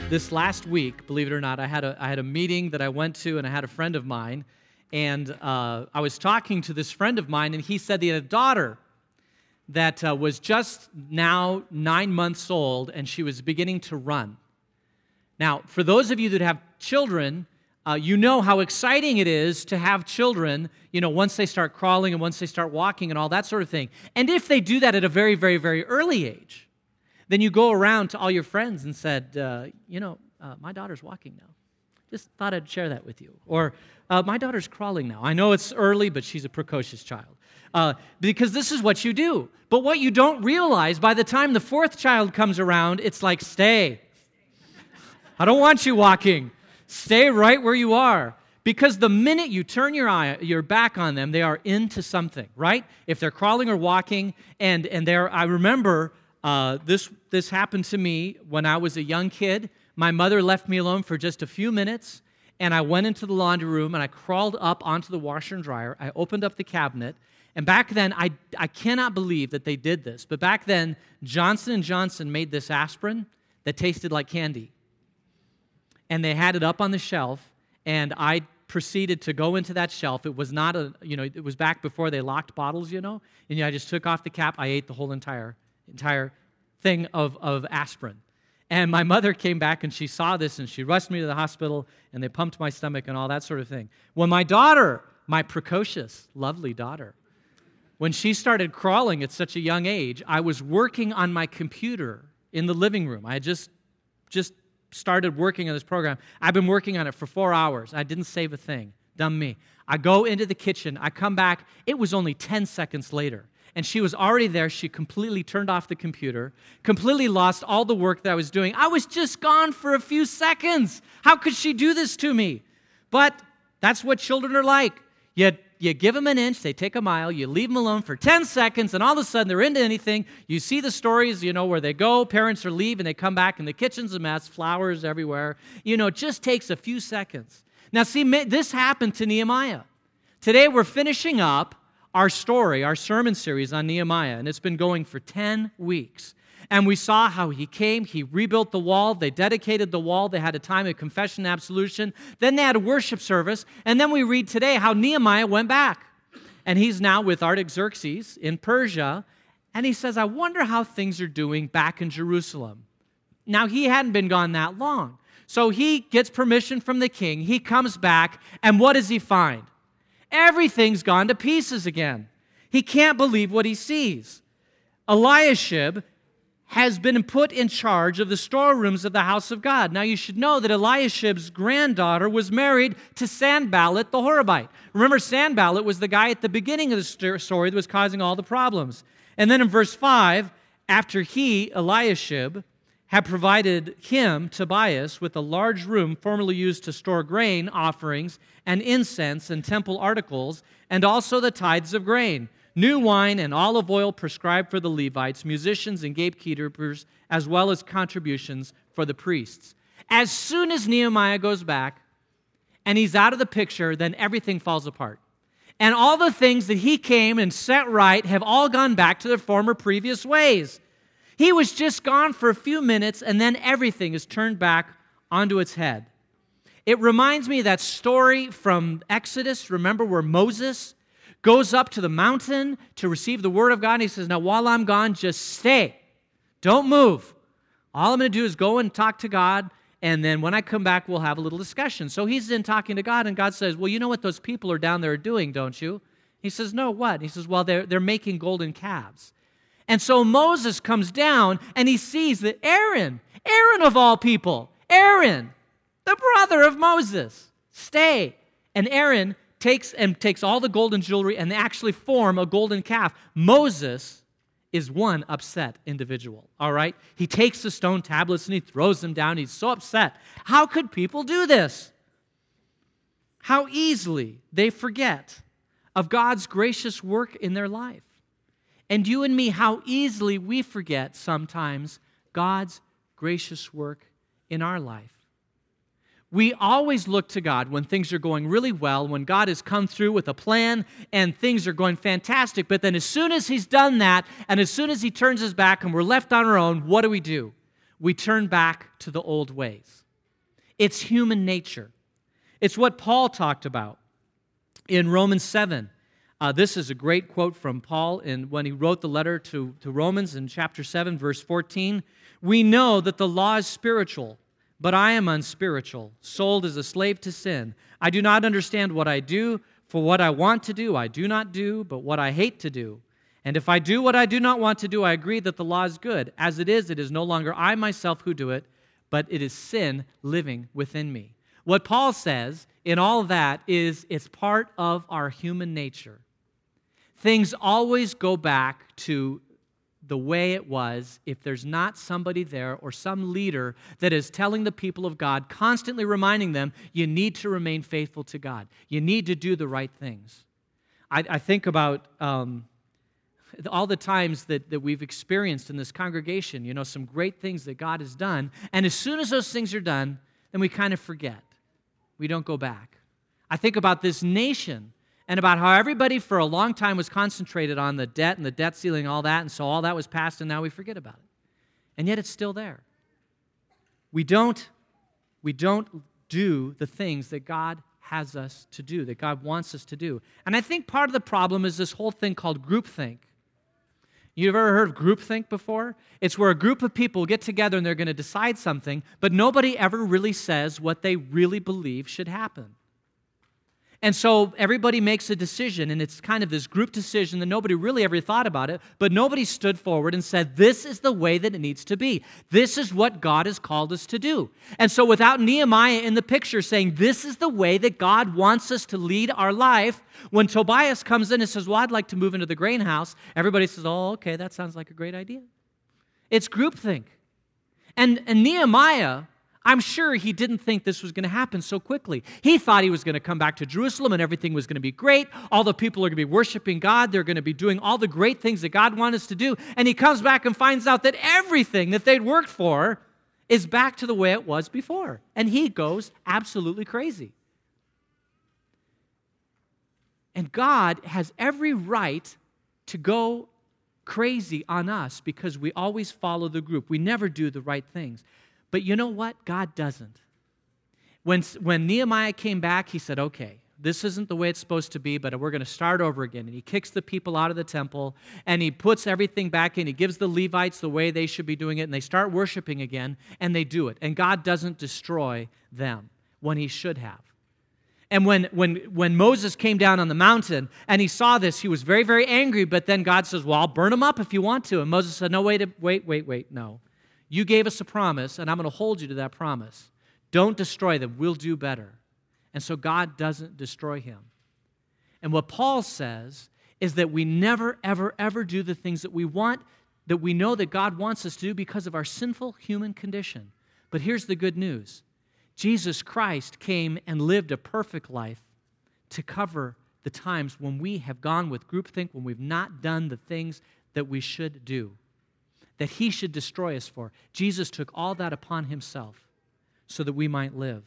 This last week, believe it or not, I had a meeting that I went to, and I had a friend of mine, and I was talking to this friend of mine, and he said he had a daughter that was just now 9 months old, and she was beginning to run. Now, for those of you that have children, you know how exciting it is to have children, once they start crawling and once they start walking and all that sort of thing. And if they do that at a very, very, very early age, then you go around to all your friends and said, my daughter's walking now. Just thought I'd share that with you. Or, my daughter's crawling now. I know it's early, but she's a precocious child. Because this is what you do. But what you don't realize, by the time the fourth child comes around, it's like, stay. I don't want you walking. Stay right where you are. Because the minute you turn your back on them, they are into something, right? If they're crawling or walking, I remember this happened to me when I was a young kid. My mother left me alone for just a few minutes, and I went into the laundry room, and I crawled up onto the washer and dryer. I opened up the cabinet, and back then, I cannot believe that they did this, but back then, Johnson & Johnson made this aspirin that tasted like candy. And they had it up on the shelf, and I proceeded to go into that shelf. It was not it was back before they locked bottles, and I just took off the cap. I ate the whole entire thing of aspirin. And my mother came back, and she saw this, and she rushed me to the hospital, and they pumped my stomach and all that sort of thing. When my daughter, my precocious, lovely daughter, when she started crawling at such a young age, I was working on my computer in the living room. I had just started working on this program. I've been working on it for 4 hours. I didn't save a thing. Dumb me. I go into the kitchen. I come back. It was only 10 seconds later. And she was already there. She completely turned off the computer, completely lost all the work that I was doing. I was just gone for a few seconds. How could she do this to me? But that's what children are like. You give them an inch, they take a mile. You leave them alone for 10 seconds, and all of a sudden they're into anything. You see the stories, where they go, parents are leave, and they come back, and the kitchen's a mess, flowers everywhere. It just takes a few seconds. Now, see, this happened to Nehemiah. Today we're finishing up our sermon series on Nehemiah, and it's been going for 10 weeks. And we saw how he came, he rebuilt the wall, they dedicated the wall, they had a time of confession and absolution, then they had a worship service, and then we read today how Nehemiah went back. And he's now with Artaxerxes in Persia, and he says, I wonder how things are doing back in Jerusalem. Now, he hadn't been gone that long. So he gets permission from the king, he comes back, and what does he find? Everything's gone to pieces again. He can't believe what he sees. Eliashib has been put in charge of the storerooms of the house of God. Now, you should know that Eliashib's granddaughter was married to Sanballat the Horobite. Remember, Sanballat was the guy at the beginning of the story that was causing all the problems. And then in verse 5, after Eliashib, had provided him, Tobias, with a large room formerly used to store grain offerings and incense and temple articles, and also the tithes of grain, new wine and olive oil prescribed for the Levites, musicians and gatekeepers, as well as contributions for the priests. As soon as Nehemiah goes back and he's out of the picture, then everything falls apart. And all the things that he came and set right have all gone back to their former previous ways. He was just gone for a few minutes, and then everything is turned back onto its head. It reminds me of that story from Exodus, remember, where Moses goes up to the mountain to receive the word of God, and he says, now while I'm gone, just stay. Don't move. All I'm going to do is go and talk to God, and then when I come back, we'll have a little discussion. So he's in talking to God, and God says, well, you know what those people are down there doing, don't you? He says, no, what? He says, well, they're making golden calves. And so Moses comes down, and he sees that Aaron of all people, Aaron, the brother of Moses, stay. And Aaron takes all the golden jewelry, and they actually form a golden calf. Moses is one upset individual, all right? He takes the stone tablets, and he throws them down. He's so upset. How could people do this? How easily they forget of God's gracious work in their life. And you and me, how easily we forget sometimes God's gracious work in our life. We always look to God when things are going really well, when God has come through with a plan and things are going fantastic. But then as soon as he's done that, and as soon as he turns his back and we're left on our own, what do? we turn back to the old ways. It's human nature. It's what Paul talked about in Romans 7. This is a great quote from Paul when he wrote the letter to Romans in chapter 7, verse 14. We know that the law is spiritual, but I am unspiritual, sold as a slave to sin. I do not understand what I do, for what I want to do I do not do, but what I hate to do. And if I do what I do not want to do, I agree that the law is good. As it is no longer I myself who do it, but it is sin living within me. What Paul says in all of that is it's part of our human nature. Things always go back to the way it was if there's not somebody there or some leader that is telling the people of God, constantly reminding them, you need to remain faithful to God. You need to do the right things. I think about all the times that we've experienced in this congregation, some great things that God has done, and as soon as those things are done, then we kind of forget. We don't go back. I think about this nation and about how everybody for a long time was concentrated on the debt and the debt ceiling and all that, and so all that was passed, and now we forget about it. And yet it's still there. We don't do the things that God has us to do, that God wants us to do. And I think part of the problem is this whole thing called groupthink. You've ever heard of groupthink before? It's where a group of people get together and they're going to decide something, but nobody ever really says what they really believe should happen. And so everybody makes a decision, and it's kind of this group decision that nobody really ever thought about it, but nobody stood forward and said, this is the way that it needs to be. This is what God has called us to do. And so without Nehemiah in the picture saying, this is the way that God wants us to lead our life, when Tobias comes in and says, well, I'd like to move into the grain house, everybody says, oh, okay, that sounds like a great idea. It's groupthink. And Nehemiah, I'm sure he didn't think this was going to happen so quickly. He thought he was going to come back to Jerusalem and everything was going to be great. All the people are going to be worshiping God. They're going to be doing all the great things that God wanted us to do. And he comes back and finds out that everything that they'd worked for is back to the way it was before. And he goes absolutely crazy. And God has every right to go crazy on us because we always follow the group. We never do the right things. But you know what? God doesn't. When Nehemiah came back, he said, okay, this isn't the way it's supposed to be, but we're going to start over again. And he kicks the people out of the temple, and he puts everything back in. He gives the Levites the way they should be doing it, and they start worshiping again, and they do it. And God doesn't destroy them when he should have. And when Moses came down on the mountain and he saw this, he was very, very angry, but then God says, well, I'll burn them up if you want to. And Moses said, no, wait, no. You gave us a promise, and I'm going to hold you to that promise. Don't destroy them. We'll do better. And so God doesn't destroy him. And what Paul says is that we never, ever, ever do the things that we want, that we know that God wants us to do because of our sinful human condition. But here's the good news. Jesus Christ came and lived a perfect life to cover the times when we have gone with groupthink, when we've not done the things that we should do, that he should destroy us for. Jesus took all that upon himself so that we might live.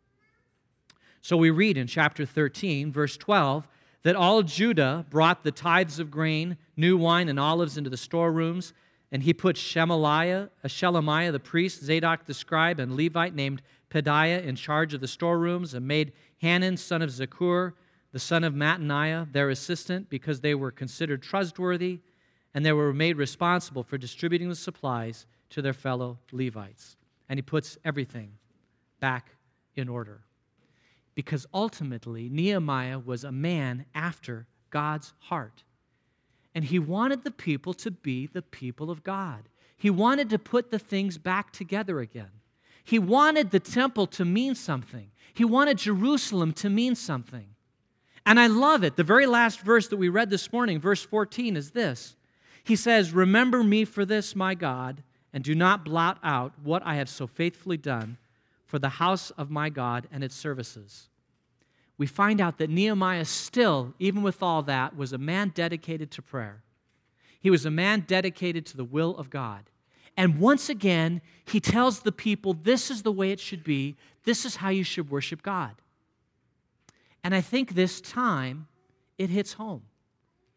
So we read in chapter 13, verse 12, that all Judah brought the tithes of grain, new wine, and olives into the storerooms, and he put Shelemiah the priest, Zadok the scribe, and Levite named Pedaiah in charge of the storerooms, and made Hanan, son of Zakur, the son of Mattaniah, their assistant, because they were considered trustworthy, and they were made responsible for distributing the supplies to their fellow Levites. And he puts everything back in order. Because ultimately, Nehemiah was a man after God's heart. And he wanted the people to be the people of God. He wanted to put the things back together again. He wanted the temple to mean something. He wanted Jerusalem to mean something. And I love it. The very last verse that we read this morning, verse 14, is this. He says, remember me for this, my God, and do not blot out what I have so faithfully done for the house of my God and its services. We find out that Nehemiah still, even with all that, was a man dedicated to prayer. He was a man dedicated to the will of God. And once again, he tells the people, this is the way it should be. This is how you should worship God. And I think this time, it hits home.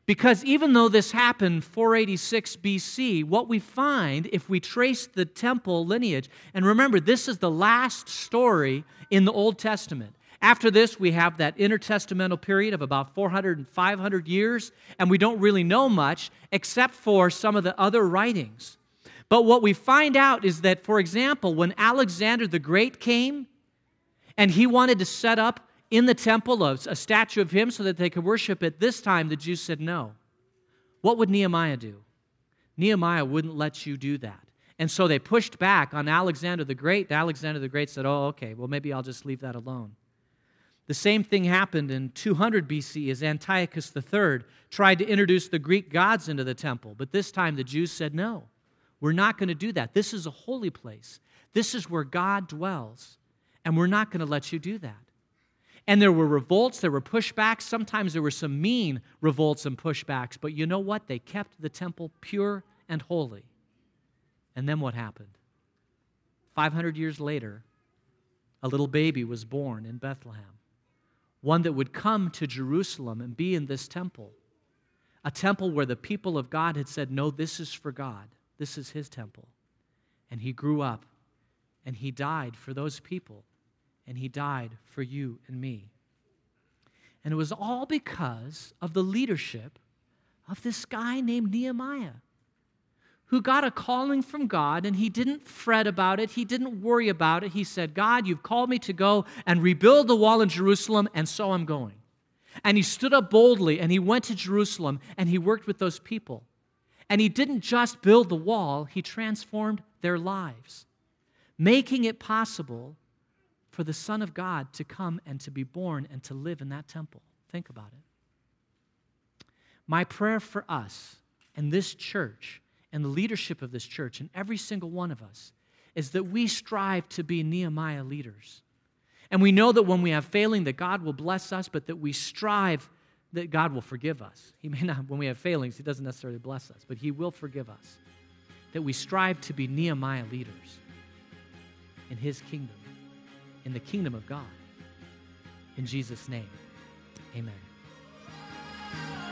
Because even though this happened 486 BC, what we find if we trace the temple lineage, and remember, this is the last story in the Old Testament. After this, we have that intertestamental period of about 400 and 500 years, and we don't really know much except for some of the other writings. But what we find out is that, for example, when Alexander the Great came and he wanted to set up in the temple a statue of him so that they could worship it, this time the Jews said no. What would Nehemiah do? Nehemiah wouldn't let you do that. And so they pushed back on Alexander the Great. Alexander the Great said, oh, okay, well, maybe I'll just leave that alone. The same thing happened in 200 BC as Antiochus III tried to introduce the Greek gods into the temple. But this time the Jews said, no, we're not going to do that. This is a holy place. This is where God dwells, and we're not going to let you do that. And there were revolts, there were pushbacks. Sometimes there were some mean revolts and pushbacks. But you know what? They kept the temple pure and holy. And then what happened? 500 years later, a little baby was born in Bethlehem. One that would come to Jerusalem and be in this temple. A temple where the people of God had said, no, this is for God. This is his temple. And he grew up, and he died for those people. And he died for you and me. And it was all because of the leadership of this guy named Nehemiah, who got a calling from God, and he didn't fret about it. He didn't worry about it. He said, God, you've called me to go and rebuild the wall in Jerusalem, and so I'm going. And he stood up boldly, and he went to Jerusalem, and he worked with those people. And he didn't just build the wall, he transformed their lives, making it possible for the Son of God to come and to be born and to live in that temple. Think about it. My prayer for us and this church and the leadership of this church and every single one of us is that we strive to be Nehemiah leaders. And we know that when we have failing, that God will bless us, but that we strive that God will forgive us. He may not, when we have failings, he doesn't necessarily bless us, but he will forgive us. That we strive to be Nehemiah leaders in his kingdom, in the kingdom of God. In Jesus' name, amen.